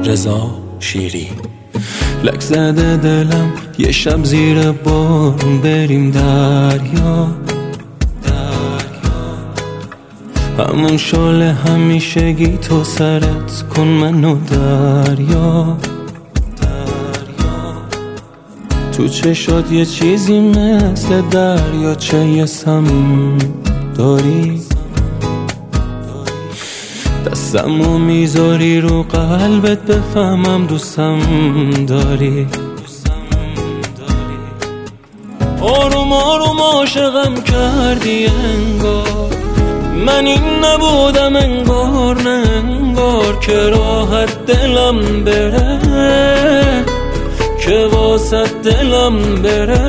رضا شیری. لک زده دلم یه شب زیر بارون بریم دریا، همون شال همیشگی تو سرت کن منو دریا. تو چشات یه چیزی مثل دریا چه یه سم داری، دستمو میذاری رو قلبت بفهمم دوستم داری. آروم آروم عاشقم کردی انگار، من این نبودم انگار نه انگار، که راحت دلم بره که واسه دلم بره.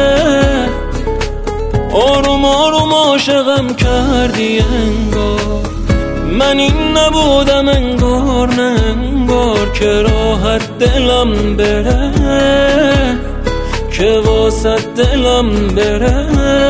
آروم آروم عاشقم کردی انگار، من این نبودم انگار نه انگار، که راحت دلم بره که واسه دلم بره.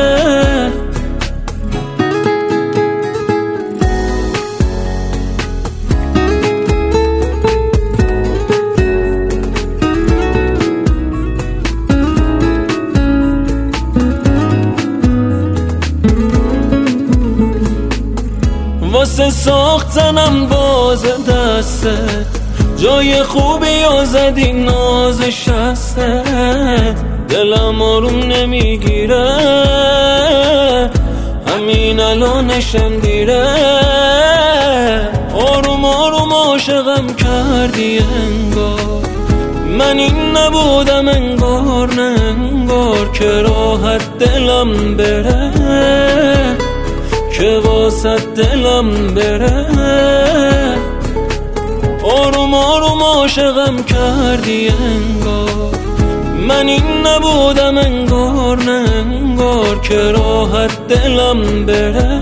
واسه ساختنم باز دستت جای خوبی آزدی ناز شستت، دلم آروم نمیگیره همین الانشم دیره. آروم آروم عاشقم کردی انگار، من این نبودم انگار نه انگار، که راحت دلم بره که واسه دلم بره. آروم آروم عاشقم کردی انگار، من این نبودم انگار نه انگار، که راحت دلم بره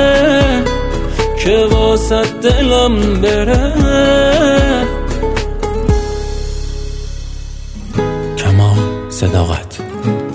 که واسه دلم بره. کمال صداقت.